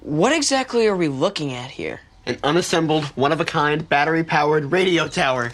What exactly are we looking at here? An unassembled, one-of-a-kind, battery-powered radio tower.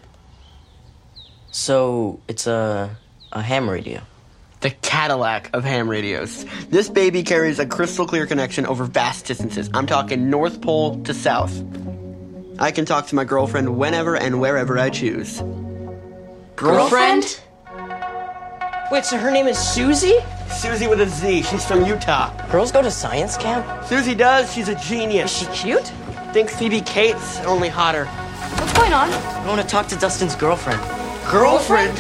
So, it's a ham radio. The Cadillac of ham radios. This baby carries a crystal-clear connection over vast distances. I'm talking North Pole to South. I can talk to my girlfriend whenever and wherever I choose. Girlfriend? Wait, so her name is Susie? Susie with a Z. She's from Utah. Girls go to science camp? Susie does. She's a genius. Is she cute? Think Phoebe Cates, only hotter. What's going on? I want to talk to Dustin's girlfriend. Girlfriend?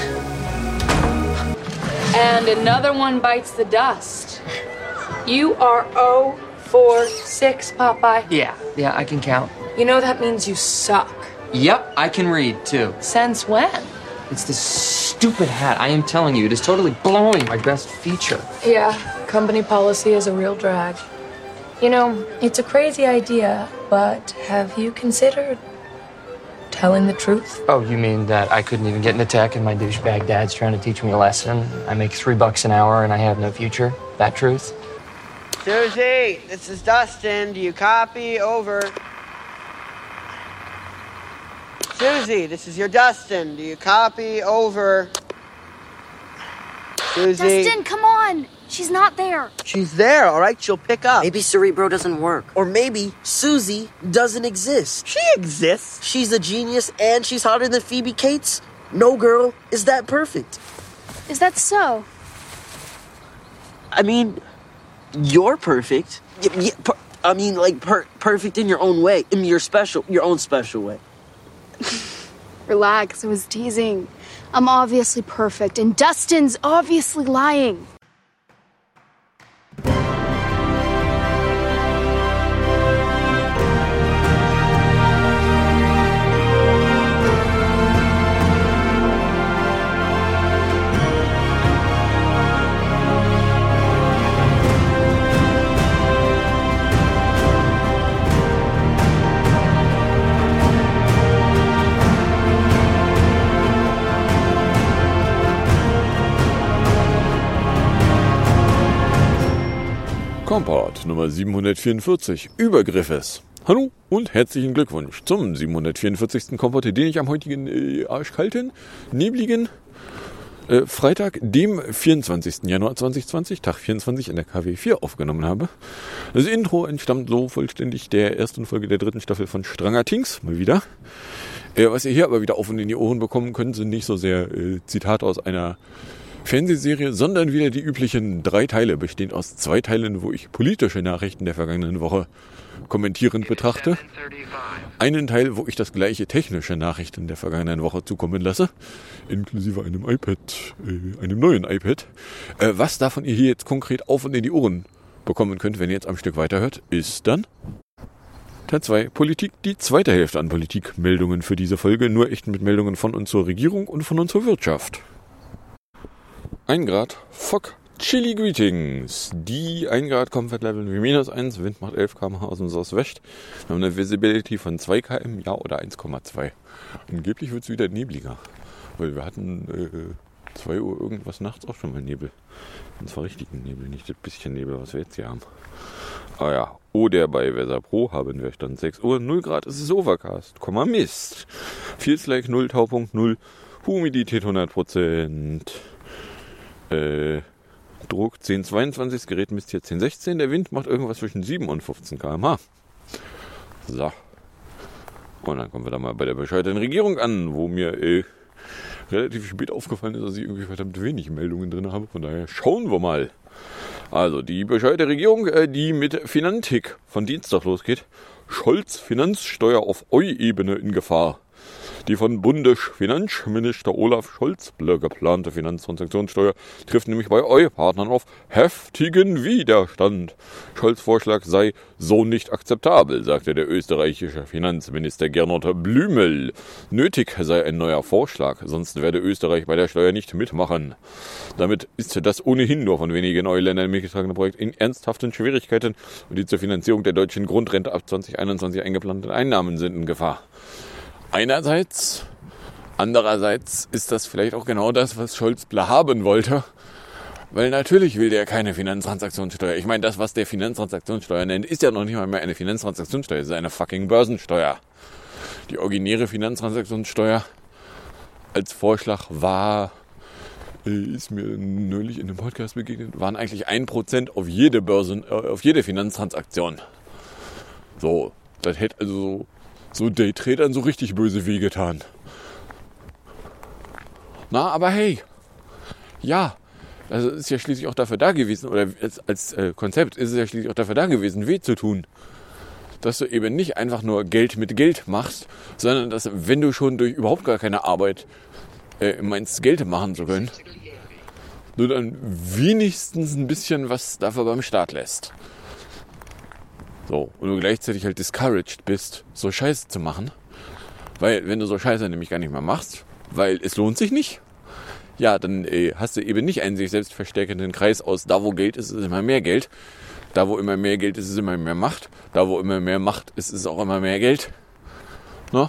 And another one bites the dust. You are 0 for 6, Popeye. Yeah, I can count. You know that means you suck. Yep, I can read, too. Since when? It's this stupid hat. I am telling you, it is totally blowing my best feature. Yeah, company policy is a real drag. You know, it's a crazy idea, but have you considered telling the truth? Oh, you mean that I couldn't even get into tech and my douchebag dad's trying to teach me a lesson? I make $3 an hour and I have no future? That truth? Susie, this is Dustin. Do you copy? Over. Susie, this is your Dustin. Do you copy? Over. Susie. Dustin, come on. She's not there. She's there, all right? She'll pick up. Maybe Cerebro doesn't work. Or maybe Susie doesn't exist. She exists. She's a genius and she's hotter than Phoebe Cates. No girl is that perfect. Is that so? I mean, you're perfect. Perfect in your own way. In your own special way. Relax, I was teasing. I'm obviously perfect, and Dustin's obviously lying. Kompott Nummer 744, Übergriffes. Hallo und herzlichen Glückwunsch zum 744. Kompott, den ich am heutigen arschkalten, nebligen Freitag, dem 24. Januar 2020, Tag 24 in der KW 4 aufgenommen habe. Das Intro entstammt so vollständig der ersten Folge der 3. Staffel von Stranger Things, mal wieder. Was ihr hier aber wieder auf und in die Ohren bekommen könnt, sind nicht so sehr Zitate aus einer Fernsehserie, sondern wieder die üblichen 3 Teile, bestehend aus 2 Teilen, wo ich politische Nachrichten der vergangenen Woche kommentierend betrachte. Einen Teil, wo ich das gleiche technische Nachrichten der vergangenen Woche zukommen lasse, inklusive einem iPad, einem neuen iPad. Was davon ihr hier jetzt konkret auf und in die Ohren bekommen könnt, wenn ihr jetzt am Stück weiterhört, ist dann Teil 2, Politik, die zweite Hälfte an Politikmeldungen für diese Folge, nur echt mit Meldungen von und zur Regierung und von und zur Wirtschaft. 1 Grad, Fock, Chilly Greetings. Die 1 Grad Comfort Level wie -1, Wind macht 11 km/h aus dem Southwest. Wir haben eine Visibility von 2 km, ja, oder 1,2. Angeblich wird es wieder nebliger, weil wir hatten 2 Uhr irgendwas nachts auch schon mal Nebel. Und zwar richtigen Nebel, nicht das bisschen Nebel, was wir jetzt hier haben. Ah ja, oder bei Weather Pro haben wir Stand 6 Uhr, 0 Grad, es ist Overcast, Mist. Feels like 0, Taupunkt 0, Humidität 100%. Druck 10,22, das Gerät misst hier 10,16, der Wind macht irgendwas zwischen 7 und 15 km/h. So. Und dann kommen wir da mal bei der bescheuerten Regierung an, wo mir relativ spät aufgefallen ist, dass ich irgendwie verdammt wenig Meldungen drin habe. Von daher schauen wir mal. Also die bescheuerte Regierung, die mit Finantik von Dienstag losgeht. Scholz Finanzsteuer auf EU-Ebene in Gefahr. Die von Bundesfinanzminister Olaf Scholz geplante Finanztransaktionssteuer trifft nämlich bei EU-Partnern auf heftigen Widerstand. Scholz' Vorschlag sei so nicht akzeptabel, sagte der österreichische Finanzminister Gernot Blümel. Nötig sei ein neuer Vorschlag, sonst werde Österreich bei der Steuer nicht mitmachen. Damit ist das ohnehin nur von wenigen EU-Ländern mitgetragene Projekt in ernsthaften Schwierigkeiten und die zur Finanzierung der deutschen Grundrente ab 2021 eingeplanten Einnahmen sind in Gefahr. Einerseits, andererseits ist das vielleicht auch genau das, was Scholz haben wollte. Weil natürlich will der keine Finanztransaktionssteuer. Ich meine, das, was der Finanztransaktionssteuer nennt, ist ja noch nicht mal mehr eine Finanztransaktionssteuer. Es ist eine fucking Börsensteuer. Die originäre Finanztransaktionssteuer als Vorschlag war, ist mir neulich in einem Podcast begegnet, waren eigentlich 1% auf jede Finanztransaktion. So, das hätte also so Daytradern so richtig böse wehgetan. Na, aber hey, ja, also ist ja schließlich auch dafür da gewesen, oder als Konzept ist es ja schließlich auch dafür da gewesen, weh zu tun. Dass du eben nicht einfach nur Geld mit Geld machst, sondern dass, wenn du schon durch überhaupt gar keine Arbeit meinst, Geld machen zu können, du dann wenigstens ein bisschen was dafür beim Staat lässt. So, und du gleichzeitig halt discouraged bist, so Scheiße zu machen. Weil, wenn du so Scheiße nämlich gar nicht mehr machst, weil es lohnt sich nicht, ja, dann hast du eben nicht einen sich selbst verstärkenden Kreis aus, da wo Geld ist, ist immer mehr Geld. Da wo immer mehr Geld ist, ist immer mehr Macht. Da wo immer mehr Macht ist, ist auch immer mehr Geld. No?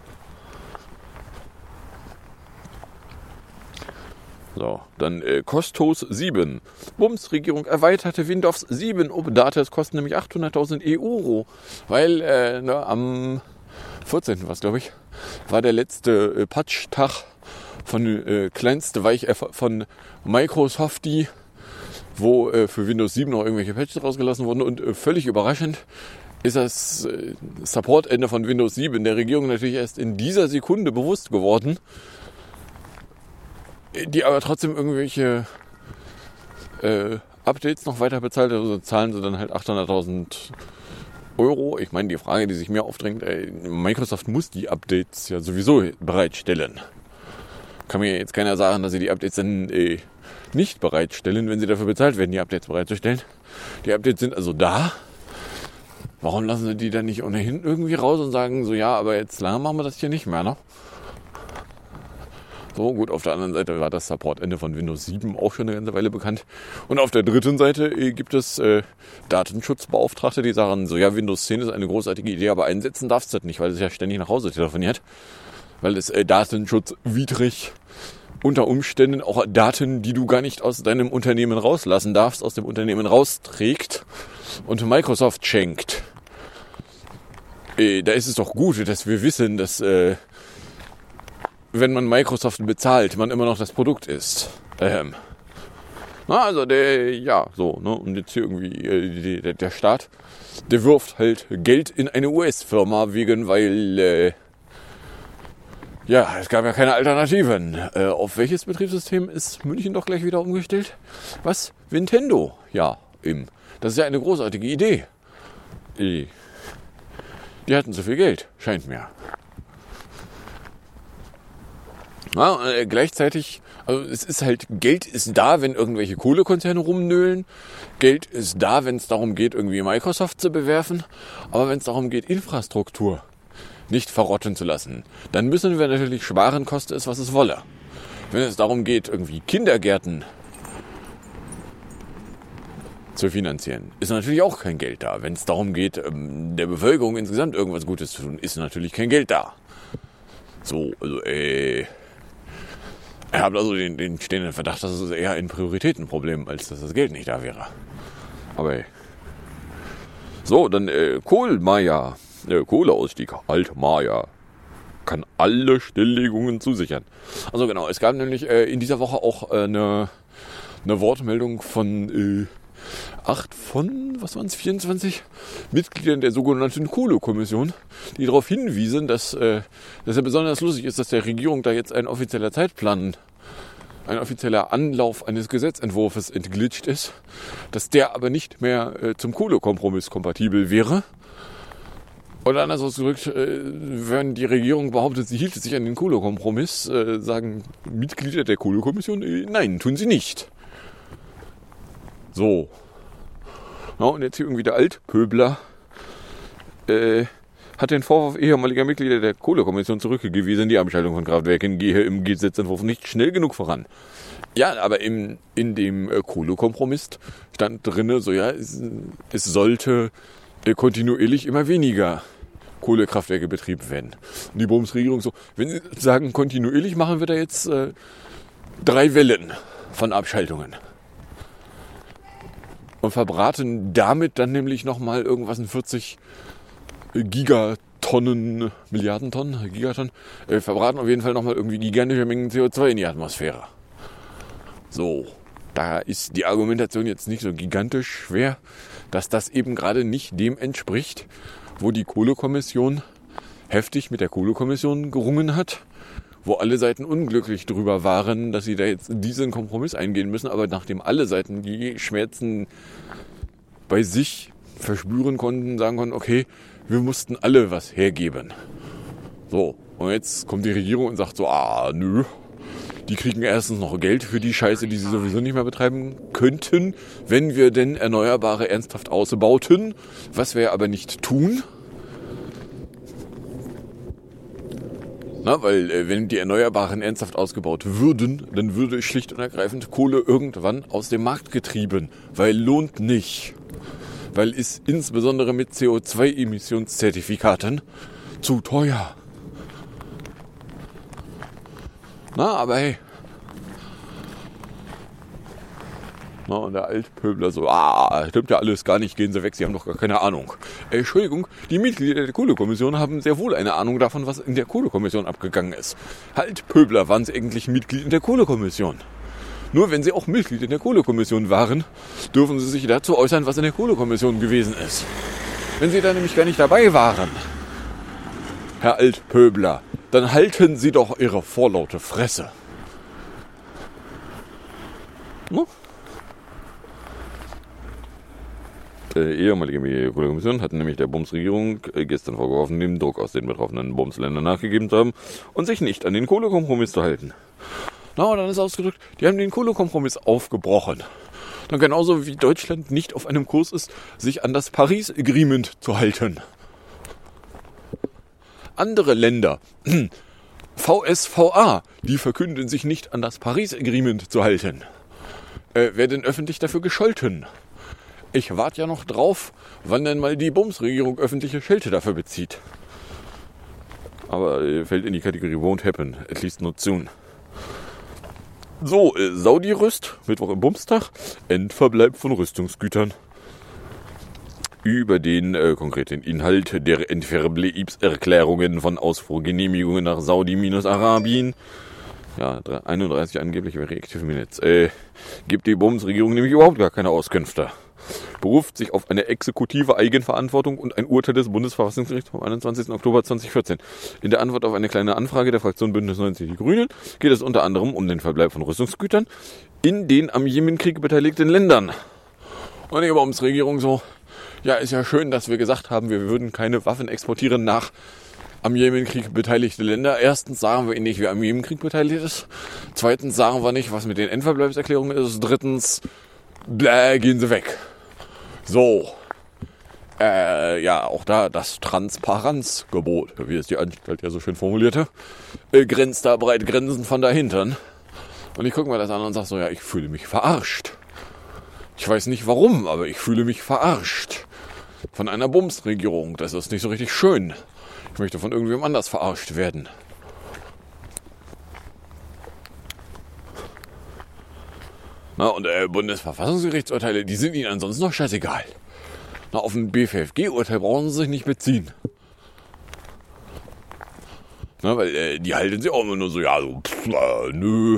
So, dann Kostos 7. Bundesregierung erweiterte Windows 7 Updates kosten nämlich 800.000 Euro. Weil am 14. was glaube ich, war der letzte Patch-Tag von kleinste von Microsoft, wo für Windows 7 noch irgendwelche Patches rausgelassen wurden. Und völlig überraschend ist das Support-Ende von Windows 7 der Regierung natürlich erst in dieser Sekunde bewusst geworden, die aber trotzdem irgendwelche Updates noch weiter bezahlt. Also zahlen sie dann halt 800.000 Euro. Ich meine, die Frage, die sich mir aufdrängt, Microsoft muss die Updates ja sowieso bereitstellen. Kann mir jetzt keiner sagen, dass sie die Updates dann nicht bereitstellen, wenn sie dafür bezahlt werden, die Updates bereitzustellen. Die Updates sind also da. Warum lassen sie die dann nicht ohnehin irgendwie raus und sagen so, ja, aber jetzt lange machen wir das hier nicht mehr, ne? So, gut, auf der anderen Seite war das Support-Ende von Windows 7 auch schon eine ganze Weile bekannt. Und auf der dritten Seite gibt es Datenschutzbeauftragte, die sagen so, ja, Windows 10 ist eine großartige Idee, aber einsetzen darfst du das nicht, weil es ja ständig nach Hause telefoniert. Weil es datenschutzwidrig unter Umständen auch Daten, die du gar nicht aus deinem Unternehmen rauslassen darfst, aus dem Unternehmen rausträgt und Microsoft schenkt. Da ist es doch gut, dass wir wissen, dass wenn man Microsoft bezahlt, man immer noch das Produkt ist. Also und jetzt hier irgendwie der Staat, der wirft halt Geld in eine US-Firma weil es gab ja keine Alternativen. Auf welches Betriebssystem ist München doch gleich wieder umgestellt? Was? Nintendo? Ja, eben. Das ist ja eine großartige Idee. Die hatten zu viel Geld, scheint mir. Ja, gleichzeitig, also es ist halt, Geld ist da, wenn irgendwelche Kohlekonzerne rumnöhlen. Geld ist da, wenn es darum geht, irgendwie Microsoft zu bewerfen. Aber wenn es darum geht, Infrastruktur nicht verrotten zu lassen, dann müssen wir natürlich sparen, koste es, was es wolle. Wenn es darum geht, irgendwie Kindergärten zu finanzieren, ist natürlich auch kein Geld da. Wenn es darum geht, der Bevölkerung insgesamt irgendwas Gutes zu tun, ist natürlich kein Geld da. So, also ich habe also den stehenden Verdacht, dass es eher ein Prioritätenproblem, als dass das Geld nicht da wäre. Aber so, dann Kohlmeier. Kohleausstieg, Altmaier, kann alle Stilllegungen zusichern. Also genau, es gab nämlich in dieser Woche auch eine Wortmeldung von 24 Mitgliedern der sogenannten Kohlekommission, die darauf hinwiesen, dass ja besonders lustig ist, dass der Regierung da jetzt ein offizieller Anlauf eines Gesetzentwurfs entglitscht ist, dass der aber nicht mehr zum Kohlekompromiss kompatibel wäre. Und anders ausgedrückt, wenn die Regierung behauptet, sie hielte sich an den Kohlekompromiss, sagen Mitglieder der Kohlekommission, nein, tun sie nicht. So. Ja, und jetzt hier irgendwie der Altpöbler hat den Vorwurf ehemaliger Mitglieder der Kohlekommission zurückgewiesen, die Abschaltung von Kraftwerken gehe im Gesetzentwurf nicht schnell genug voran. Ja, aber in dem Kohlekompromiss stand drinne, so ja, es sollte kontinuierlich immer weniger Kohlekraftwerke betrieben werden. Und die Bundesregierung so, wenn sie sagen, kontinuierlich machen wir da jetzt 3 Wellen von Abschaltungen. und verbraten damit dann nämlich nochmal irgendwas in 40 Gigatonnen, Milliardentonnen, Gigatonnen, verbraten auf jeden Fall nochmal irgendwie gigantische Mengen CO2 in die Atmosphäre. So, da ist die Argumentation jetzt nicht so gigantisch schwer, dass das eben gerade nicht dem entspricht, wo die Kohlekommission heftig mit der Kohlekommission gerungen hat, wo alle Seiten unglücklich drüber waren, dass sie da jetzt diesen Kompromiss eingehen müssen, aber nachdem alle Seiten die Schmerzen bei sich verspüren konnten, sagen konnten, okay, wir mussten alle was hergeben. So, und jetzt kommt die Regierung und sagt so, nö, die kriegen erstens noch Geld für die Scheiße, die sie sowieso nicht mehr betreiben könnten, wenn wir denn Erneuerbare ernsthaft ausbauten, was wir aber nicht tun. Na, weil wenn die Erneuerbaren ernsthaft ausgebaut würden, dann würde schlicht und ergreifend Kohle irgendwann aus dem Markt getrieben, weil lohnt nicht. Weil ist insbesondere mit CO2-Emissionszertifikaten zu teuer. Na, aber hey. Na, und der Altpöbler so, stimmt ja alles gar nicht, gehen Sie weg, Sie haben doch gar keine Ahnung. Entschuldigung, die Mitglieder der Kohlekommission haben sehr wohl eine Ahnung davon, was in der Kohlekommission abgegangen ist. Altpöbler, waren Sie eigentlich Mitglied in der Kohlekommission? Nur wenn Sie auch Mitglied in der Kohlekommission waren, dürfen Sie sich dazu äußern, was in der Kohlekommission gewesen ist. Wenn Sie da nämlich gar nicht dabei waren, Herr Altpöbler, dann halten Sie doch Ihre vorlaute Fresse. No? Ehemalige Kohlekommission hat nämlich der Bumsregierung gestern vorgeworfen, dem Druck aus den betroffenen Bumsländern nachgegeben zu haben und sich nicht an den Kohlekompromiss zu halten. Na, dann ist ausgedrückt, die haben den Kohlekompromiss aufgebrochen. Dann genauso wie Deutschland nicht auf einem Kurs ist, sich an das Paris Agreement zu halten. Andere Länder, VSVA, die verkünden sich nicht an das Paris Agreement zu halten, werden öffentlich dafür gescholten. Ich warte ja noch drauf, wann denn mal die Bumsregierung öffentliche Schelte dafür bezieht. Aber fällt in die Kategorie won't happen, at least not soon. So, Saudi-Rüst, Mittwoch im Bumstag, Endverbleib von Rüstungsgütern. Über den konkreten Inhalt der Entverbleibserklärungen von Ausfuhrgenehmigungen nach Saudi-Arabien. Ja, 31 angebliche Reactive Minutes. Gibt die Bundesregierung nämlich überhaupt gar keine Auskünfte. Beruft sich auf eine exekutive Eigenverantwortung und ein Urteil des Bundesverfassungsgerichts vom 21. Oktober 2014. In der Antwort auf eine kleine Anfrage der Fraktion Bündnis 90 Die Grünen geht es unter anderem um den Verbleib von Rüstungsgütern in den am Jemenkrieg beteiligten Ländern. Und die Bundesregierung so, ja, ist ja schön, dass wir gesagt haben, wir würden keine Waffen exportieren nach am Jemenkrieg beteiligte Länder. Erstens sagen wir ihnen nicht, wer am Jemenkrieg beteiligt ist. Zweitens sagen wir nicht, was mit den Endverbleibserklärungen ist. Drittens, gehen sie weg. So. Ja, auch da das Transparenzgebot, wie es die Anstalt ja so schön formulierte, grenzt da breit Grenzen von dahinter. Und ich gucke mir das an und sage so, ja, ich fühle mich verarscht. Ich weiß nicht warum, aber ich fühle mich verarscht. Von einer Bumsregierung. Das ist nicht so richtig schön. Ich möchte von irgendwem anders verarscht werden. Na, und Bundesverfassungsgerichtsurteile, die sind Ihnen ansonsten noch scheißegal. Na, auf ein BFFG-Urteil brauchen Sie sich nicht beziehen. Na, weil die halten Sie auch immer nur so, ja, so, nö.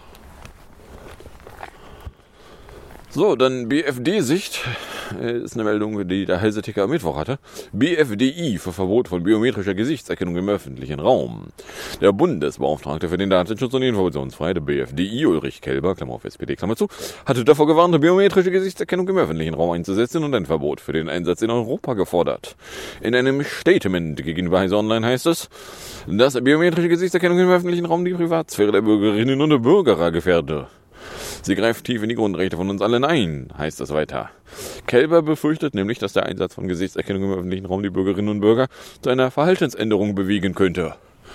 So, dann BFD-Sicht. Ist eine Meldung, die der Heise-Ticker am Mittwoch hatte. BFDI für Verbot von biometrischer Gesichtserkennung im öffentlichen Raum. Der Bundesbeauftragte für den Datenschutz und die Informationsfreiheit, der BFDI, Ulrich Kelber, Klammer auf SPD, Klammer zu, hatte davor gewarnt, biometrische Gesichtserkennung im öffentlichen Raum einzusetzen und ein Verbot für den Einsatz in Europa gefordert. In einem Statement gegenüber Heise Online heißt es, dass biometrische Gesichtserkennung im öffentlichen Raum die Privatsphäre der Bürgerinnen und Bürger gefährde. Sie greift tief in die Grundrechte von uns allen ein, heißt es weiter. Kelber befürchtet nämlich, dass der Einsatz von Gesichtserkennung im öffentlichen Raum die Bürgerinnen und Bürger zu einer Verhaltensänderung bewegen könnte.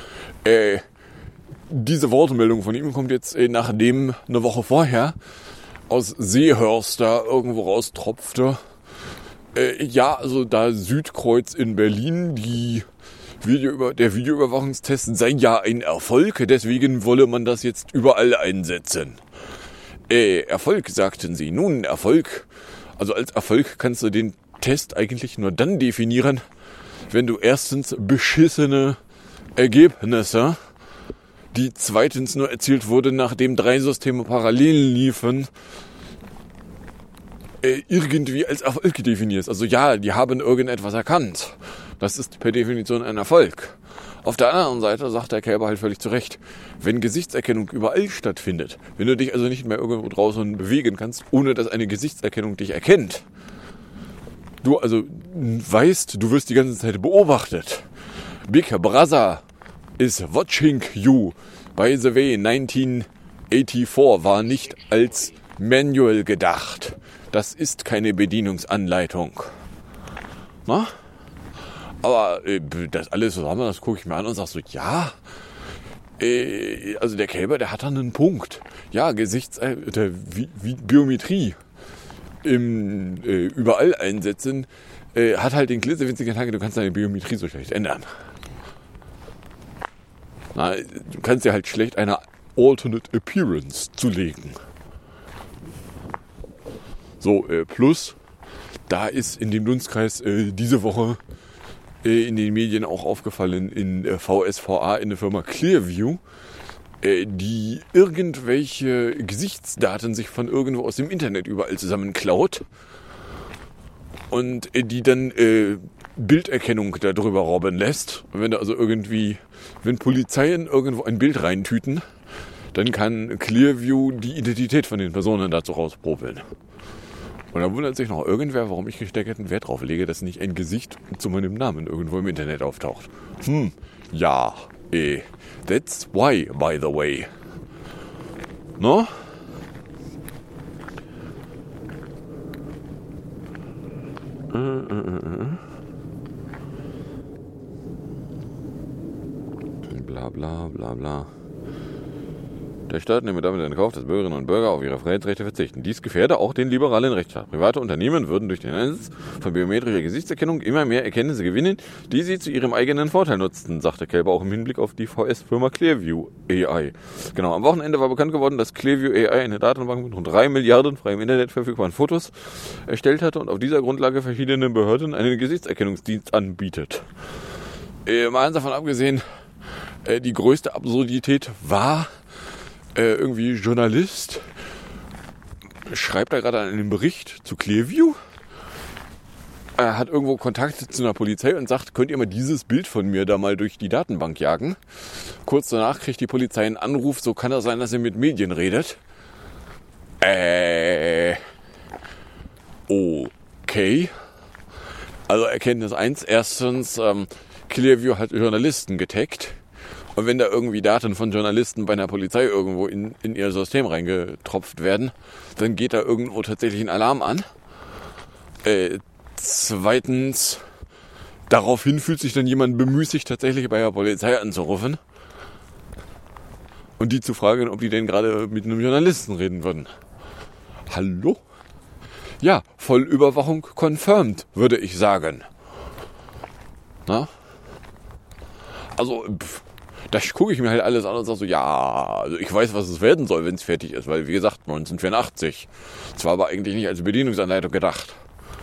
Diese Wortmeldung von ihm kommt jetzt, nachdem eine Woche vorher aus Seehörst da irgendwo raustropfte. Ja, also da Südkreuz in Berlin, der Videoüberwachungstest sei ja ein Erfolg, deswegen wolle man das jetzt überall einsetzen. Erfolg, sagten sie. Nun, Erfolg. Also als Erfolg kannst du den Test eigentlich nur dann definieren, wenn du erstens beschissene Ergebnisse, die zweitens nur erzielt wurde, nachdem 3 Systeme parallel liefen, irgendwie als Erfolg definierst. Also ja, die haben irgendetwas erkannt. Das ist per Definition ein Erfolg. Auf der anderen Seite sagt der Kälber halt völlig zu Recht, wenn Gesichtserkennung überall stattfindet, wenn du dich also nicht mehr irgendwo draußen bewegen kannst, ohne dass eine Gesichtserkennung dich erkennt, du also weißt, du wirst die ganze Zeit beobachtet. Big Brother is watching you. By the way, 1984 war nicht als Manual gedacht. Das ist keine Bedienungsanleitung. Na? Aber das alles zusammen, das gucke ich mir an und sag so, ja, also der Kälber, der hat dann einen Punkt. Ja, wie Biometrie überall einsetzen, hat halt den klitzewinzigen Gedanke, du kannst deine Biometrie so schlecht ändern. Na, du kannst dir halt schlecht eine Alternate Appearance zulegen. So, plus, da ist in dem Dunstkreis diese Woche in den Medien auch aufgefallen, in VSVA, in der Firma Clearview, die irgendwelche Gesichtsdaten sich von irgendwo aus dem Internet überall zusammenklaut und die dann Bilderkennung darüber robben lässt. Und wenn da also wenn Polizeien irgendwo ein Bild reintüten, dann kann Clearview die Identität von den Personen dazu rauspropeln. Und dann wundert sich noch irgendwer, warum ich gesteckerten Wert drauf lege, dass nicht ein Gesicht zu meinem Namen irgendwo im Internet auftaucht. Ja, that's why, by the way. No? Bla bla bla bla. Der Staat nehme damit in Kauf, dass Bürgerinnen und Bürger auf ihre Freiheitsrechte verzichten. Dies gefährde auch den liberalen Rechtsstaat. Private Unternehmen würden durch den Einsatz von biometrischer Gesichtserkennung immer mehr Erkenntnisse gewinnen, die sie zu ihrem eigenen Vorteil nutzten, sagte Kälber auch im Hinblick auf die VS-Firma Clearview AI. Genau, am Wochenende war bekannt geworden, dass Clearview AI eine Datenbank mit rund 3 Milliarden frei im Internet verfügbaren Fotos erstellt hatte und auf dieser Grundlage verschiedenen Behörden einen Gesichtserkennungsdienst anbietet. Mal davon abgesehen, die größte Absurdität war, irgendwie Journalist schreibt da gerade einen Bericht zu Clearview. Er hat irgendwo Kontakt zu einer Polizei und sagt, könnt ihr mal dieses Bild von mir da mal durch die Datenbank jagen? Kurz danach kriegt die Polizei einen Anruf, so kann das sein, dass ihr mit Medien redet. Okay. Also Erkenntnis 1, erstens, Clearview hat Journalisten getaggt. Und wenn da irgendwie Daten von Journalisten bei einer Polizei irgendwo in ihr System reingetropft werden, dann geht da irgendwo tatsächlich ein Alarm an. Zweitens, daraufhin fühlt sich dann jemand bemüßigt, tatsächlich bei der Polizei anzurufen und die zu fragen, ob die denn gerade mit einem Journalisten reden würden. Hallo? Ja, Vollüberwachung confirmed, würde ich sagen. Na? Also, das gucke ich mir halt alles an und sage so, ja, also ich weiß, was es werden soll, wenn es fertig ist, weil wie gesagt, 1984. Das war aber eigentlich nicht als Bedienungsanleitung gedacht.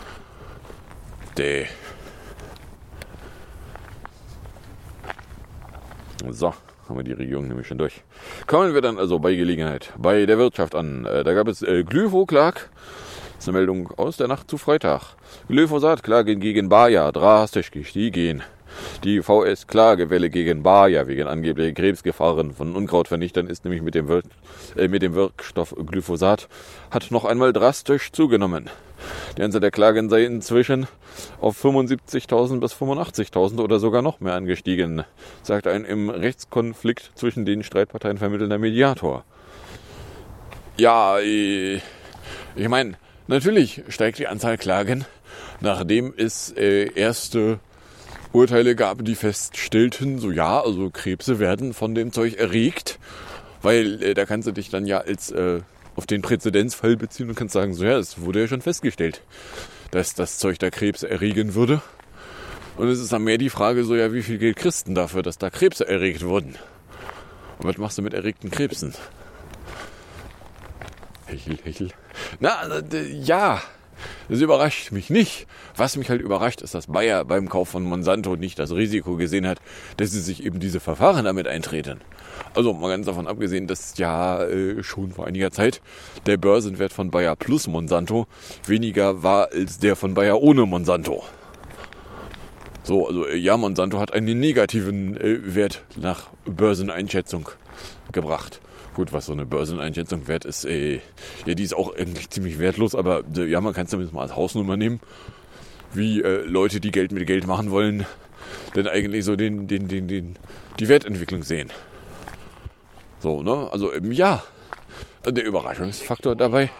So, haben wir die Regierung nämlich schon durch. Kommen wir dann also bei Gelegenheit bei der Wirtschaft an. Da gab es Glyphoklag. Das ist eine Meldung aus der Nacht zu Freitag. Glyphosat-Klage gegen Bayer drastisch gestiegen. Die VS-Klagewelle gegen Bayer wegen angeblicher Krebsgefahren von Unkrautvernichtern ist nämlich mit dem Wirkstoff Glyphosat hat noch einmal drastisch zugenommen. Die Anzahl der Klagen sei inzwischen auf 75.000 bis 85.000 oder sogar noch mehr angestiegen, sagt ein im Rechtskonflikt zwischen den Streitparteien vermittelnder Mediator. Ja, ich meine, natürlich steigt die Anzahl Klagen, nachdem es erste Urteile gab, die feststellten, so ja, also Krebse werden von dem Zeug erregt, weil da kannst du dich dann ja als auf den Präzedenzfall beziehen und kannst sagen, so ja, es wurde ja schon festgestellt, dass das Zeug da Krebse erregen würde. Und es ist dann mehr die Frage, so ja, wie viel Geld kriegst du dafür, dass da Krebse erregt wurden? Und was machst du mit erregten Krebsen? Hechel, hechel. Na, ja, Das überrascht mich nicht. Was mich halt überrascht, ist, dass Bayer beim Kauf von Monsanto nicht das Risiko gesehen hat, dass sie sich eben diese Verfahren damit eintreten. Also mal ganz davon abgesehen, dass ja schon vor einiger Zeit der Börsenwert von Bayer plus Monsanto weniger war als der von Bayer ohne Monsanto. So, also ja, Monsanto hat einen negativen Wert nach Börseneinschätzung gebracht. Gut, was so eine Börseneinschätzung wert ist, ja, die ist auch eigentlich ziemlich wertlos, aber ja, man kann es zumindest mal als Hausnummer nehmen, wie Leute, die Geld mit Geld machen wollen, denn eigentlich so die Wertentwicklung sehen. So, ne, also ja, der Überraschungsfaktor dabei,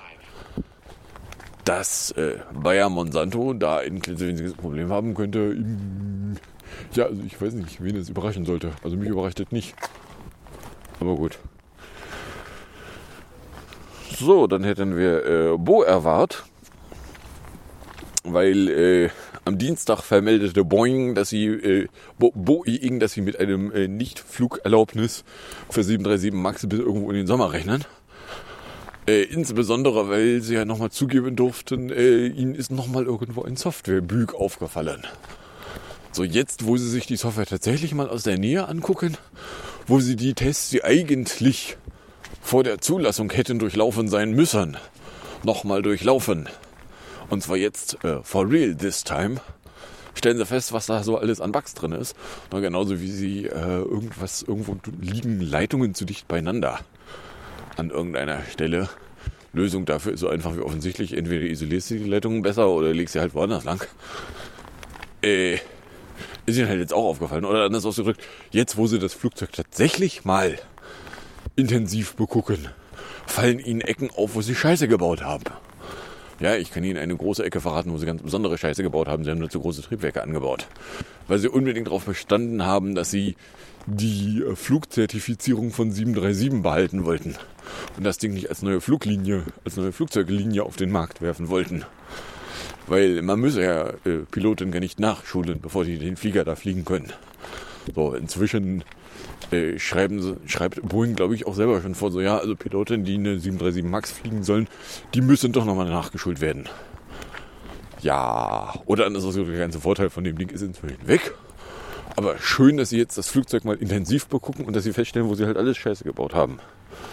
dass Bayer Monsanto da ein winziges Problem haben könnte, ja, also ich weiß nicht, wen es überraschen sollte. Also mich überrascht das nicht. Aber gut. So, dann hätten wir Boerwart, weil am Dienstag vermeldete Boeing, dass sie dass sie mit einem Nicht-Flugerlaubnis für 737 MAX bis irgendwo in den Sommer rechnen. Insbesondere, weil sie ja nochmal zugeben durften, ihnen ist nochmal irgendwo ein Software-Bug aufgefallen. So, jetzt, wo sie sich die Software tatsächlich mal aus der Nähe angucken, wo sie die Tests, die eigentlich vor der Zulassung hätten durchlaufen sein müssen, nochmal durchlaufen. Und zwar jetzt for real this time. Stellen sie fest, was da so alles an Bugs drin ist. Und genauso wie sie irgendwo liegen Leitungen zu dicht beieinander an irgendeiner Stelle. Lösung dafür ist so einfach wie offensichtlich, entweder isolierst du die Leitungen besser oder legst sie halt woanders lang. Ist ihnen halt jetzt auch aufgefallen. Oder anders ausgedrückt, jetzt wo sie das Flugzeug tatsächlich mal intensiv begucken, fallen ihnen Ecken auf, wo sie Scheiße gebaut haben. Ja, ich kann Ihnen eine große Ecke verraten, wo sie ganz besondere Scheiße gebaut haben. Sie haben nur zu große Triebwerke angebaut. Weil sie unbedingt darauf bestanden haben, dass sie die Flugzertifizierung von 737 behalten wollten. Und das Ding nicht als neue Fluglinie, als neue Flugzeuglinie auf den Markt werfen wollten. Weil man müsse ja Piloten gar nicht nachschulen, bevor die den Flieger da fliegen können. So, inzwischen schreibt Boeing, glaube ich, auch selber schon vor, so ja, also Piloten, die eine 737 MAX fliegen sollen, die müssen doch nochmal nachgeschult werden. Ja, oder anders ist der ganze Vorteil von dem Ding ist inzwischen weg. Aber schön, dass sie jetzt das Flugzeug mal intensiv begucken und dass sie feststellen, wo sie halt alles Scheiße gebaut haben.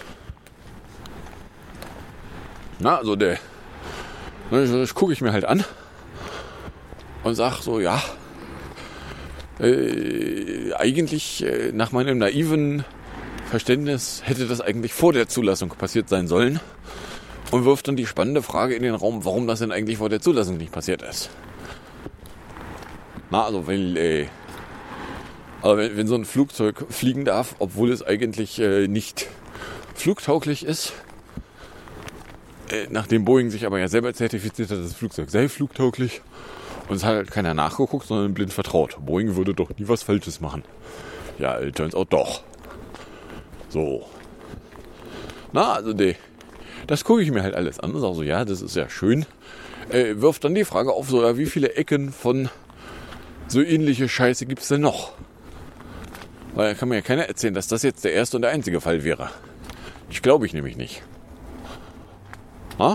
Na, also das gucke ich mir halt an und sag so, ja, eigentlich nach meinem naiven Verständnis hätte das eigentlich vor der Zulassung passiert sein sollen und wirft dann die spannende Frage in den Raum, warum das denn eigentlich vor der Zulassung nicht passiert ist. Na, also weil wenn so ein Flugzeug fliegen darf, obwohl es eigentlich nicht flugtauglich ist, nachdem Boeing sich aber ja selber zertifiziert hat, das Flugzeug sei flugtauglich, und es hat halt keiner nachgeguckt, sondern blind vertraut. Boeing würde doch nie was Falsches machen. Ja, turns out doch. So. Na, also das gucke ich mir halt alles an und sage so, ja, das ist ja schön. Wirft dann die Frage auf, so, ja, wie viele Ecken von so ähnliche Scheiße gibt es denn noch? Weil da kann mir ja keiner erzählen, dass das jetzt der erste und der einzige Fall wäre. Ich glaube ich nämlich nicht. Ha?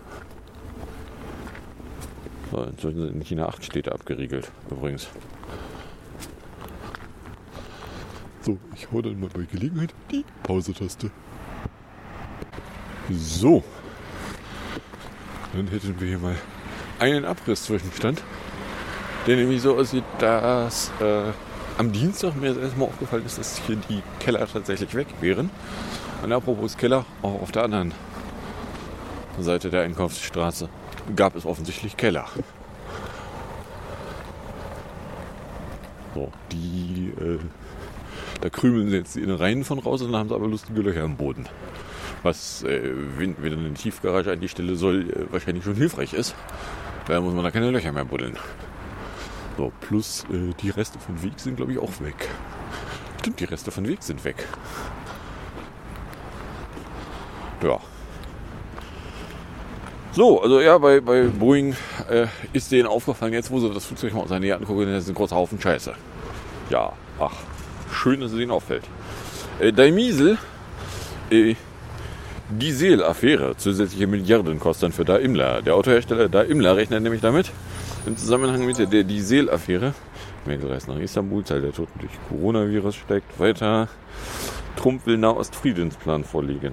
So, in China 8 steht abgeriegelt, übrigens. So, ich hau dann mal bei Gelegenheit die Pause-Taste. So. Dann hätten wir hier mal einen Abriss-Zwischenstand, der nämlich so aussieht, dass am Dienstag mir das erstmal aufgefallen ist, dass hier die Keller tatsächlich weg wären. Und apropos Keller, auch auf der anderen Seite der Einkaufsstraße gab es offensichtlich Keller. So, da krümeln sie jetzt die Innereien von raus und dann haben sie aber lustige Löcher im Boden. Was, wenn eine Tiefgarage an die Stelle soll, wahrscheinlich schon hilfreich ist. Da muss man da keine Löcher mehr buddeln. So, plus die Reste von Weg sind, glaube ich, auch weg. Stimmt, die Reste von Weg sind weg. Ja. So, also ja, bei Boeing ist denen aufgefallen, jetzt wo sie das Flugzeug mal aus der Nähe angucken, das ist ein großer Haufen Scheiße. Ja, schön, dass es ihnen auffällt. Daimler, Diesel-Affäre. Zusätzliche Milliardenkosten für Daimler. Der Autohersteller Daimler rechnet nämlich damit, im Zusammenhang mit der Diesel-Affäre. Merkel-Reise nach Istanbul, Zahl der Toten durch Coronavirus steigt weiter. Trump will Nahostfriedensplan vorlegen.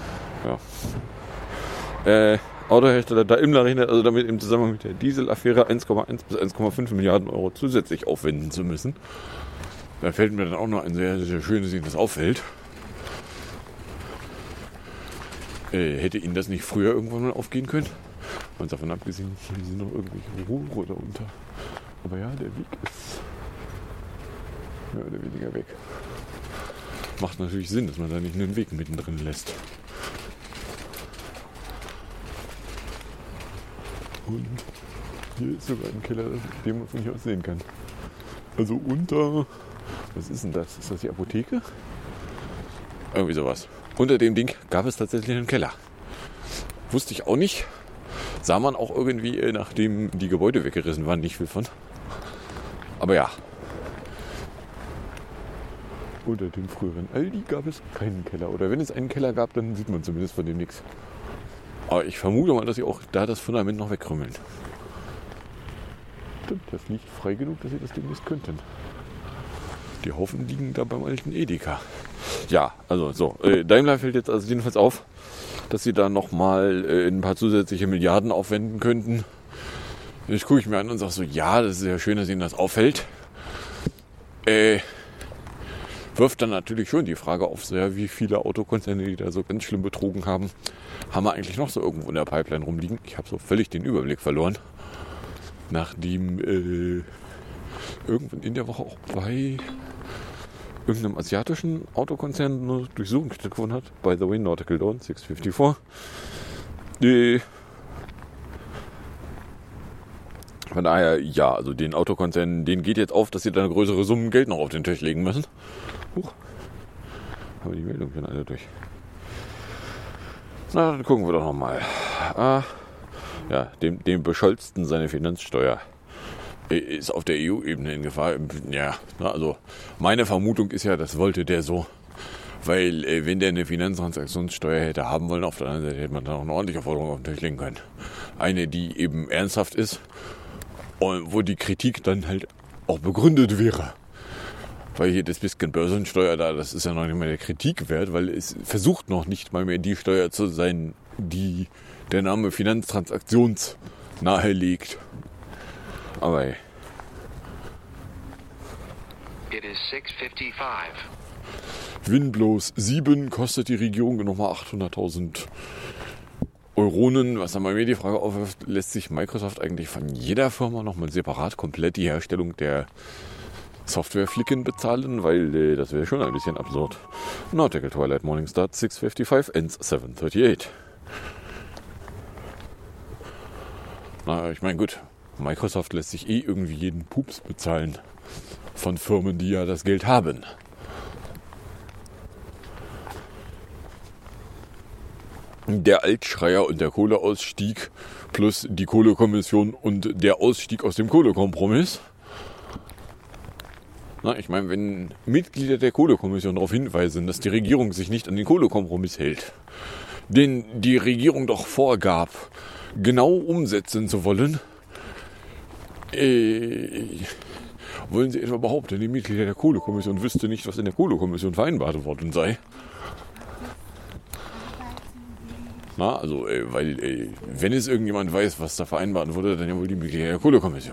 Ja. Autohersteller Daimler rechnet also damit, im Zusammenhang mit der Diesel-Affäre 1,1 bis 1,5 Milliarden Euro zusätzlich aufwenden zu müssen. Da fällt mir dann auch noch ein sehr, sehr schönes, Ihnen das auffällt. Hätte Ihnen das nicht früher irgendwann mal aufgehen können? Und davon abgesehen, hier sind noch irgendwelche Rohre darunter. Aber ja, der Weg ist mehr oder weniger weg. Macht natürlich Sinn, dass man da nicht einen Weg mittendrin lässt. Und hier ist sogar ein Keller, den man von hier aus sehen kann. Also unter... Was ist denn das? Ist das die Apotheke? Irgendwie sowas. Unter dem Ding gab es tatsächlich einen Keller. Wusste ich auch nicht. Sah man auch irgendwie, nachdem die Gebäude weggerissen waren, nicht viel von. Aber ja. Unter dem früheren Aldi gab es keinen Keller. Oder wenn es einen Keller gab, dann sieht man zumindest von dem nichts. Aber ich vermute mal, dass sie auch da das Fundament noch wegkrümmeln. Stimmt, das liegt frei genug, dass sie das demnächst könnten. Die Haufen liegen da beim alten Edeka. Ja, also so. Daimler fällt jetzt also jedenfalls auf, dass sie da nochmal ein paar zusätzliche Milliarden aufwenden könnten. Jetzt gucke ich mir an und sage so, ja, das ist ja schön, dass Ihnen das auffällt. Wirft dann natürlich schon die Frage auf, so, ja, wie viele Autokonzerne, die da so ganz schlimm betrogen haben, haben wir eigentlich noch so irgendwo in der Pipeline rumliegen. Ich habe so völlig den Überblick verloren. Nachdem irgendwann in der Woche auch bei irgendeinem asiatischen Autokonzern eine Durchsuchung stattgefunden hat. By the way, Nautical Dawn 654. Von daher, ja, also den Autokonzernen, denen geht jetzt auf, dass sie da eine größere Summe Geld noch auf den Tisch legen müssen. Huch. Aber die Meldungen sind alle durch. Na, dann gucken wir doch nochmal. Ja, dem Bescholzten seine Finanzsteuer ist auf der EU-Ebene in Gefahr. Ja, also meine Vermutung ist ja, das wollte der so. Weil wenn der eine Finanztransaktionssteuer hätte haben wollen, auf der anderen Seite hätte man dann auch eine ordentliche Forderung auf den Tisch legen können. Eine, die eben ernsthaft ist und wo die Kritik dann halt auch begründet wäre. Weil hier das bisschen Börsensteuer da, das ist ja noch nicht mal der Kritik wert, weil es versucht noch nicht mal mehr die Steuer zu sein, die der Name Finanztransaktions nahelegt. Aber hey. It is 6:55. Winblows 7 kostet die Regierung nochmal 800.000 Euronen. Was dann bei mir die Frage aufwirft, lässt sich Microsoft eigentlich von jeder Firma nochmal separat komplett die Herstellung der Softwareflicken bezahlen? Weil das wäre schon ein bisschen absurd. Nautical Twilight Morning Start 6:55 ends 7:38. Na, ich meine, gut. Microsoft lässt sich irgendwie jeden Pups bezahlen von Firmen, die ja das Geld haben. Der Altschreier und der Kohleausstieg plus die Kohlekommission und der Ausstieg aus dem Kohlekompromiss. Na, ich meine, wenn Mitglieder der Kohlekommission darauf hinweisen, dass die Regierung sich nicht an den Kohlekompromiss hält, den die Regierung doch vorgab, genau umsetzen zu wollen, wollen Sie etwa behaupten, die Mitglieder der Kohlekommission wüsste nicht, was in der Kohlekommission vereinbart worden sei? Na, also, weil, wenn es irgendjemand weiß, was da vereinbart wurde, dann ja wohl die Mitglieder der Kohlekommission.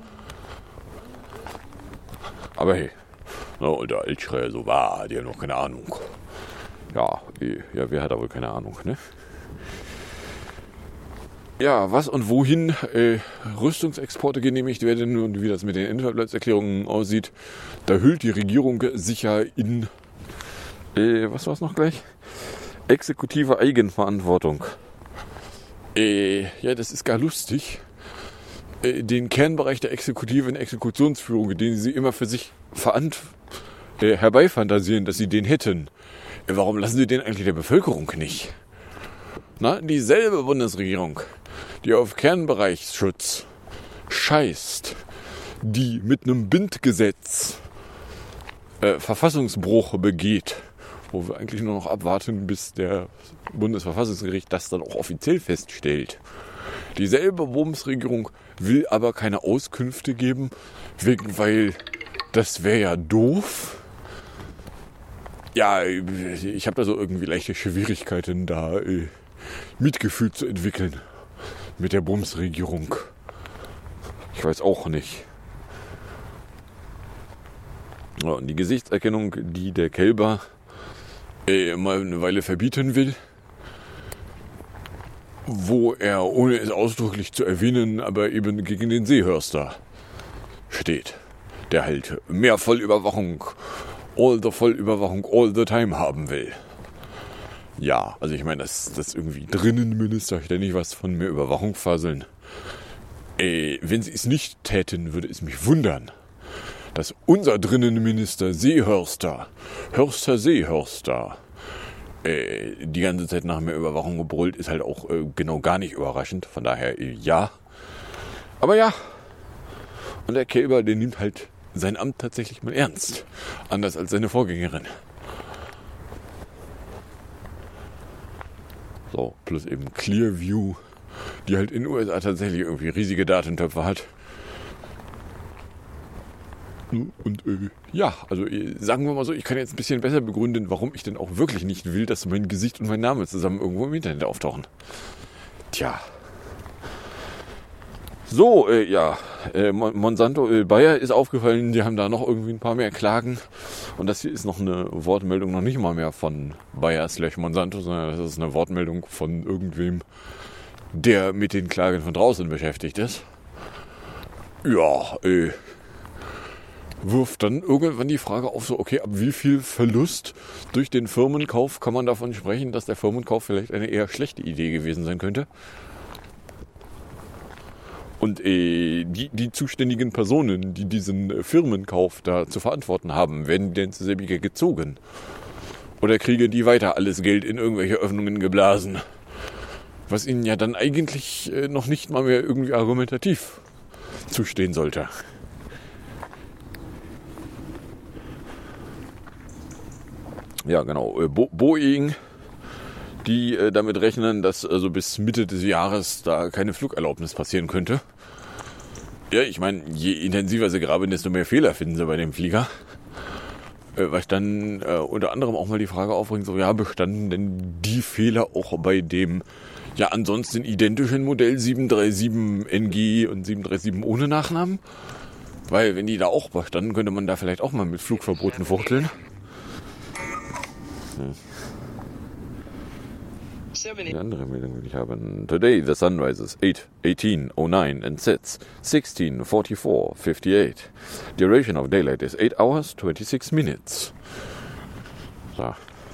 Aber hey, na, und der Altschreier so, die haben noch keine Ahnung. Ja, wer hat da wohl keine Ahnung, ne? Ja, was und wohin Rüstungsexporte genehmigt werden und wie das mit den Endverbleibserklärungen aussieht, da hüllt die Regierung sich ja in, was war es noch gleich? Exekutive Eigenverantwortung. Ja, das ist gar lustig. Den Kernbereich der Exekutive in Exekutionsführung, den sie immer für sich herbeifantasieren, dass sie den hätten. Warum lassen sie den eigentlich der Bevölkerung nicht? Na, dieselbe Bundesregierung, die auf Kernbereichsschutz scheißt, die mit einem Bindgesetz Verfassungsbruch begeht, wo wir eigentlich nur noch abwarten, bis der Bundesverfassungsgericht das dann auch offiziell feststellt. Dieselbe Bundesregierung will aber keine Auskünfte geben, weil das wäre ja doof. Ja, ich habe da so irgendwie leichte Schwierigkeiten, da Mitgefühl zu entwickeln mit der Bundesregierung. Ich weiß auch nicht. Ja, und die Gesichtserkennung, die der Kälber mal eine Weile verbieten will, wo er, ohne es ausdrücklich zu erwähnen, aber eben gegen den Seehörster steht, der halt mehr Vollüberwachung, all the time haben will. Ja, also ich meine, dass irgendwie Drinnenminister ständig was von mehr Überwachung faseln. Wenn sie es nicht täten, würde es mich wundern, dass unser Drinnenminister Seehörster, die ganze Zeit nach mehr Überwachung gebrüllt, ist halt auch genau gar nicht überraschend. Von daher ja. Aber ja. Und der Kälber, der nimmt halt sein Amt tatsächlich mal ernst. Anders als seine Vorgängerin. So, plus eben Clearview, die halt in den USA tatsächlich irgendwie riesige Datentöpfe hat. Und ja, also sagen wir mal so, ich kann jetzt ein bisschen besser begründen, warum ich denn auch wirklich nicht will, dass mein Gesicht und mein Name zusammen irgendwo im Internet auftauchen. Tja. So, Monsanto Bayer ist aufgefallen, die haben da noch irgendwie ein paar mehr Klagen. Und das hier ist noch eine Wortmeldung, noch nicht mal mehr von Bayer/Monsanto, sondern das ist eine Wortmeldung von irgendwem, der mit den Klagen von draußen beschäftigt ist. Ja, wirft dann irgendwann die Frage auf, so okay, ab wie viel Verlust durch den Firmenkauf kann man davon sprechen, dass der Firmenkauf vielleicht eine eher schlechte Idee gewesen sein könnte. Und die zuständigen Personen, die diesen Firmenkauf da zu verantworten haben, werden die denn zu selbiger gezogen? Oder kriegen die weiter alles Geld in irgendwelche Öffnungen geblasen? Was ihnen ja dann eigentlich noch nicht mal mehr irgendwie argumentativ zustehen sollte. Ja, genau. Boeing, die damit rechnen, dass also bis Mitte des Jahres da keine Flugerlaubnis passieren könnte. Ja, ich meine, je intensiver sie graben, desto mehr Fehler finden sie bei dem Flieger. Was dann unter anderem auch mal die Frage aufbringt, so ja, bestanden denn die Fehler auch bei dem ja ansonsten identischen Modell 737 NG und 737 ohne Nachnamen? Weil wenn die da auch bestanden, könnte man da vielleicht auch mal mit Flugverboten fuchteln. Die andere Meldung, die ich habe. Today the sun rises 8:18:09 and sets 16:44:58. Duration of daylight is 8 hours 26 minutes. So.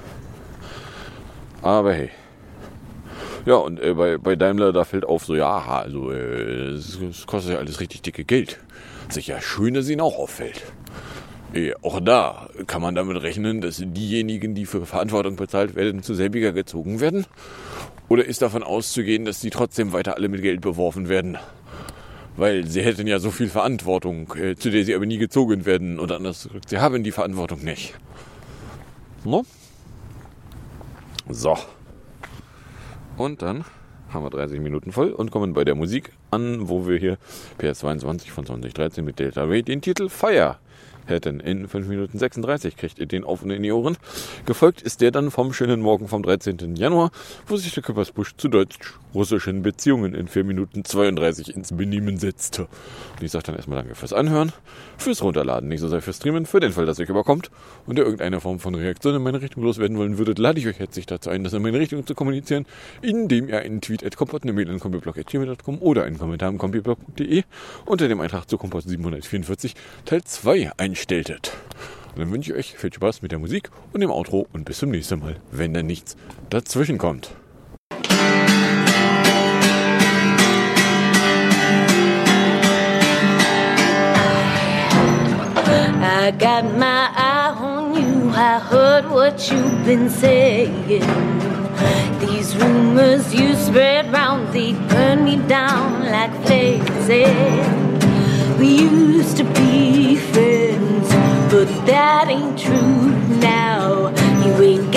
Aber hey. Ja, und bei Daimler, da fällt auf so, ja, also es kostet ja alles richtig dicke Geld. Sicher schön, dass ihnen auch auffällt. Auch da kann man damit rechnen, dass diejenigen, die für Verantwortung bezahlt werden, zu selbiger gezogen werden? Oder ist davon auszugehen, dass die trotzdem weiter alle mit Geld beworfen werden? Weil sie hätten ja so viel Verantwortung, zu der sie aber nie gezogen werden. Oder anders gesagt, sie haben die Verantwortung nicht. No? So. Und dann haben wir 30 Minuten voll und kommen bei der Musik an, wo wir hier PS22 von 2013 mit Delta Ray den Titel Fire hätten. In 5 Minuten 36 kriegt ihr den auf und in die Ohren. Gefolgt ist der dann vom schönen Morgen vom 13. Januar, wo sich der Küppersbusch zu deutsch-russischen Beziehungen in 4 Minuten 32 ins Benehmen setzte. Und ich sage dann erstmal danke fürs Anhören, fürs Runterladen, nicht so sehr fürs Streamen, für den Fall, dass ihr überkommt und ihr irgendeine Form von Reaktion in meine Richtung loswerden wollen würdet, lade ich euch herzlich dazu ein, das in meine Richtung zu kommunizieren, indem ihr einen Tweet @kompott, eine Mail an kompiblog@gmail.com oder einen Kommentar am kompiblog.de unter dem Eintrag zu Kompott 744 Teil 2 einstelltet. Und dann wünsche ich euch viel Spaß mit der Musik und dem Outro und bis zum nächsten Mal, wenn dann nichts dazwischen kommt. I got my eye on you, I heard what you've been saying. These rumors you spread round, they burn me down like flames. We used to be friends, but that ain't true now. You ain't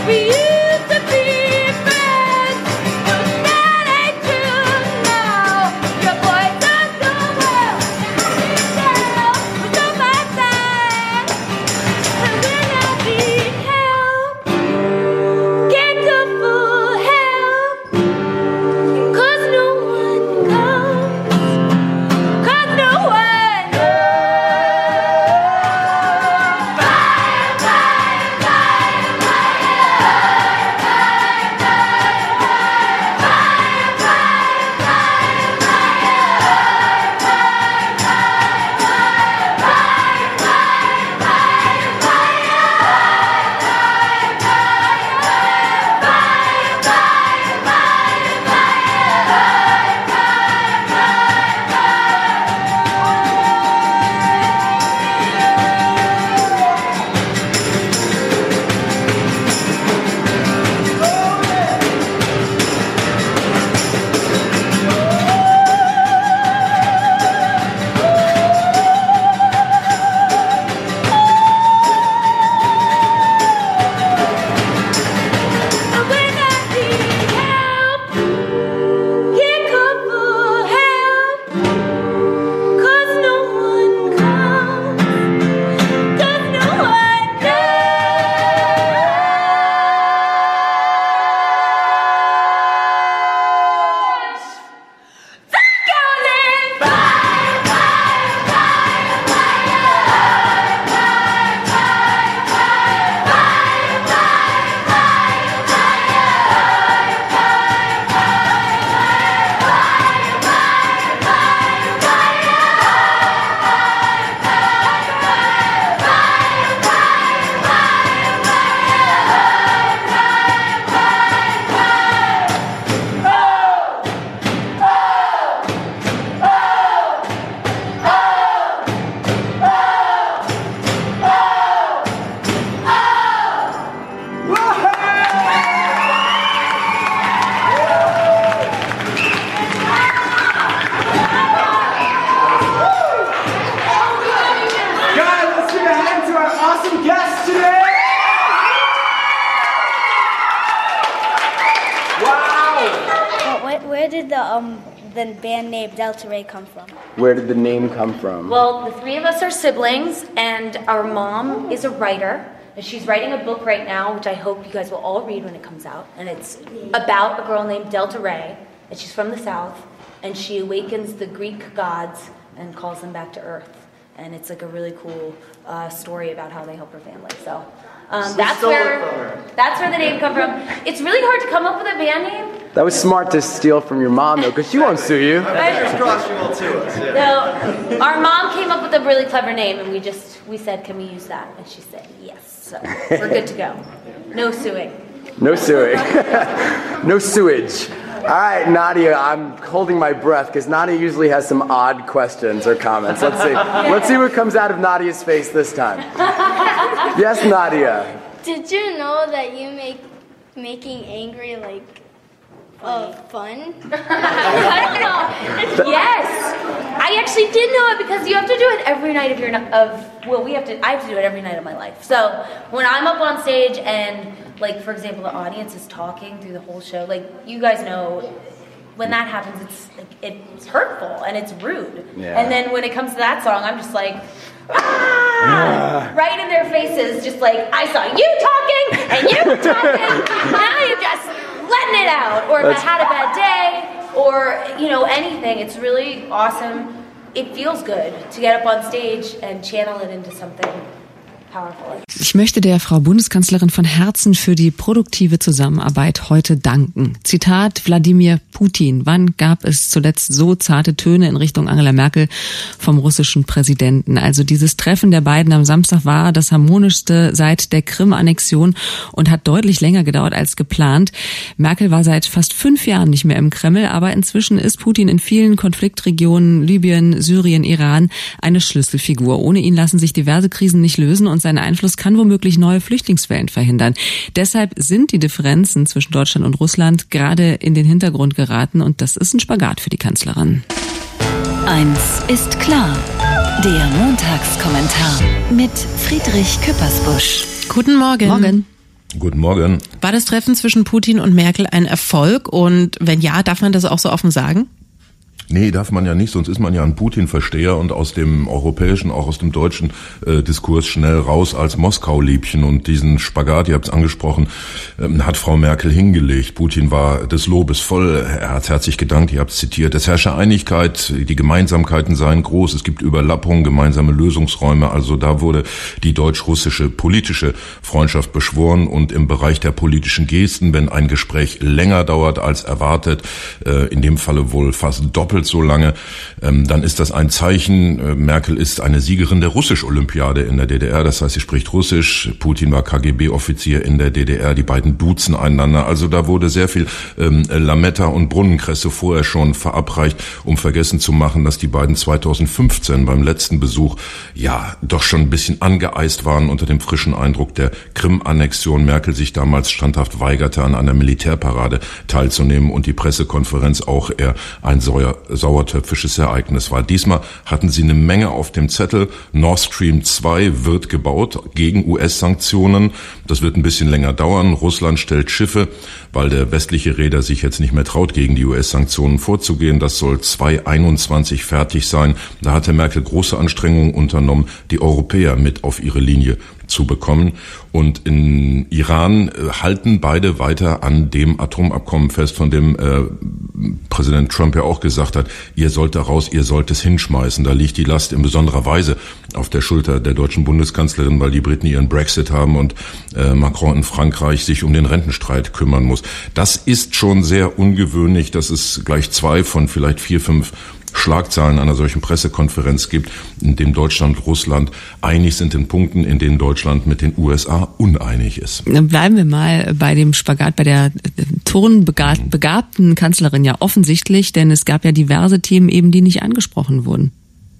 the band name Delta Ray come from? Where did the name come from? Well, the three of us are siblings, and our mom is a writer. And she's writing a book right now, which I hope you guys will all read when it comes out. And it's about a girl named Delta Ray, and she's from the South, and she awakens the Greek gods and calls them back to Earth. And it's like a really cool story about how they help her family. So that's where the name comes from. It's really hard to come up with a band name. That was smart to steal from your mom, though, because she won't sue you. Fingers crossed she won't sue us. Yeah. So our mom came up with a really clever name, and we said, can we use that? And she said, yes. So we're good to go. No suing. No suing. No sewage. All right, Nadia, I'm holding my breath because Nadia usually has some odd questions or comments. Let's see. Let's see what comes out of Nadia's face this time. Yes, Nadia. Did you know that you make making angry fun? I don't know. Yes, I actually did know it because you have to do it every night I have to do it every night of my life. So when I'm up on stage and, like, for example, the audience is talking through the whole show, like, you guys know, when that happens, it's hurtful and it's rude. Yeah. And then when it comes to that song, I'm just like, right in their faces, just like, I saw you talking and you talking. Now you're just letting it out. Or if I had a bad day, or anything, it's really awesome. It feels good to get up on stage and channel it into something powerful. Ich möchte der Frau Bundeskanzlerin von Herzen für die produktive Zusammenarbeit heute danken. Zitat Wladimir Putin. Wann gab es zuletzt so zarte Töne in Richtung Angela Merkel vom russischen Präsidenten? Also dieses Treffen der beiden am Samstag war das harmonischste seit der Krim-Annexion und hat deutlich länger gedauert als geplant. Merkel war seit fast 5 Jahren nicht mehr im Kreml, aber inzwischen ist Putin in vielen Konfliktregionen, Libyen, Syrien, Iran, eine Schlüsselfigur. Ohne ihn lassen sich diverse Krisen nicht lösen und sein Einfluss kann womöglich neue Flüchtlingswellen verhindern. Deshalb sind die Differenzen zwischen Deutschland und Russland gerade in den Hintergrund geraten und das ist ein Spagat für die Kanzlerin. Eins ist klar, der Montagskommentar mit Friedrich Küppersbusch. Guten Morgen. Morgen. Guten Morgen. War das Treffen zwischen Putin und Merkel ein Erfolg? Und wenn ja, darf man das auch so offen sagen? Nee, darf man ja nicht, sonst ist man ja ein Putin-Versteher und aus dem europäischen, auch aus dem deutschen Diskurs schnell raus als Moskau-Liebchen. Und diesen Spagat, ihr habt es angesprochen, hat Frau Merkel hingelegt. Putin war des Lobes voll, er hat herzlich gedankt, ihr habt es zitiert. Es herrsche Einigkeit, die Gemeinsamkeiten seien groß, es gibt Überlappungen, gemeinsame Lösungsräume. Also da wurde die deutsch-russische politische Freundschaft beschworen. Und im Bereich der politischen Gesten, wenn ein Gespräch länger dauert als erwartet, in dem Falle wohl fast doppelt so lange, dann ist das ein Zeichen. Merkel ist eine Siegerin der Russisch-Olympiade in der DDR, das heißt, sie spricht Russisch. Putin war KGB-Offizier in der DDR, die beiden duzen einander. Also da wurde sehr viel Lametta und Brunnenkresse vorher schon verabreicht, um vergessen zu machen, dass die beiden 2015 beim letzten Besuch ja doch schon ein bisschen angeeist waren unter dem frischen Eindruck der Krim-Annexion. Merkel sich damals standhaft weigerte, an einer Militärparade teilzunehmen und die Pressekonferenz auch eher ein sauertöpfisches Ereignis war. Diesmal hatten sie eine Menge auf dem Zettel. Nord Stream 2 wird gebaut gegen US-Sanktionen. Das wird ein bisschen länger dauern. Russland stellt Schiffe, weil der westliche Reeder sich jetzt nicht mehr traut, gegen die US-Sanktionen vorzugehen. Das soll 2021 fertig sein. Da hatte Merkel große Anstrengungen unternommen, die Europäer mit auf ihre Linie zu bekommen. Und in Iran halten beide weiter an dem Atomabkommen fest, von dem Präsident Trump ja auch gesagt hat, ihr sollt da raus, ihr sollt es hinschmeißen. Da liegt die Last in besonderer Weise auf der Schulter der deutschen Bundeskanzlerin, weil die Briten ihren Brexit haben und Macron in Frankreich sich um den Rentenstreit kümmern muss. Das ist schon sehr ungewöhnlich, dass es gleich 2 von vielleicht 4, 5 Schlagzeilen einer solchen Pressekonferenz gibt, in dem Deutschland und Russland einig sind in Punkten, in denen Deutschland mit den USA uneinig ist. Dann bleiben wir mal bei dem Spagat bei der turnbegabten Kanzlerin ja offensichtlich, denn es gab ja diverse Themen eben, die nicht angesprochen wurden.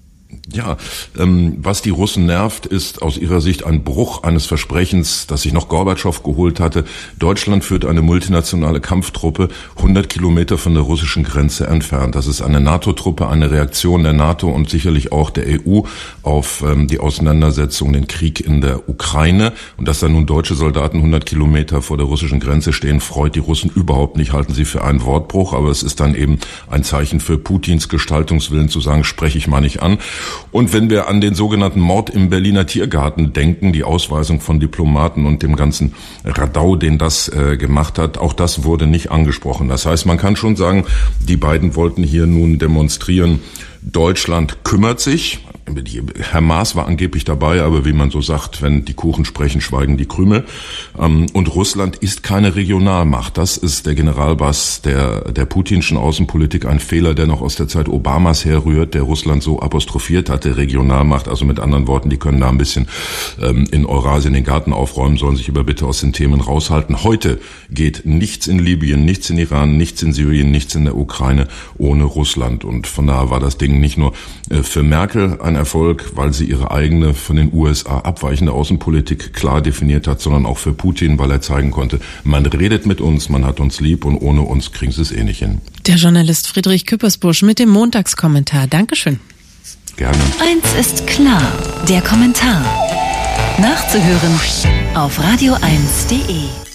Ja, was die Russen nervt, ist aus ihrer Sicht ein Bruch eines Versprechens, das sich noch Gorbatschow geholt hatte. Deutschland führt eine multinationale Kampftruppe 100 Kilometer von der russischen Grenze entfernt. Das ist eine NATO-Truppe, eine Reaktion der NATO und sicherlich auch der EU auf die Auseinandersetzung, den Krieg in der Ukraine. Und dass da nun deutsche Soldaten 100 Kilometer vor der russischen Grenze stehen, freut die Russen überhaupt nicht, halten sie für einen Wortbruch. Aber es ist dann eben ein Zeichen für Putins Gestaltungswillen zu sagen, spreche ich mal nicht an. Und wenn wir an den sogenannten Mord im Berliner Tiergarten denken, die Ausweisung von Diplomaten und dem ganzen Radau, den das gemacht hat, auch das wurde nicht angesprochen. Das heißt, man kann schon sagen, die beiden wollten hier nun demonstrieren, Deutschland kümmert sich. Herr Maas war angeblich dabei, aber wie man so sagt, wenn die Kuchen sprechen, schweigen die Krümel. Und Russland ist keine Regionalmacht. Das ist der Generalbass der putinschen Außenpolitik, ein Fehler, der noch aus der Zeit Obamas herrührt, der Russland so apostrophiert hatte, Regionalmacht. Also mit anderen Worten, die können da ein bisschen in Eurasien den Garten aufräumen, sollen sich aber bitte aus den Themen raushalten. Heute geht nichts in Libyen, nichts in Iran, nichts in Syrien, nichts in der Ukraine ohne Russland. Und von daher war das Ding nicht nur für Merkel ein Erfolg, weil sie ihre eigene, von den USA abweichende Außenpolitik klar definiert hat, sondern auch für Putin, weil er zeigen konnte, man redet mit uns, man hat uns lieb und ohne uns kriegen sie es eh nicht hin. Der Journalist Friedrich Küppersbusch mit dem Montagskommentar. Dankeschön. Gerne. Eins ist klar, der Kommentar. Nachzuhören auf radio1.de.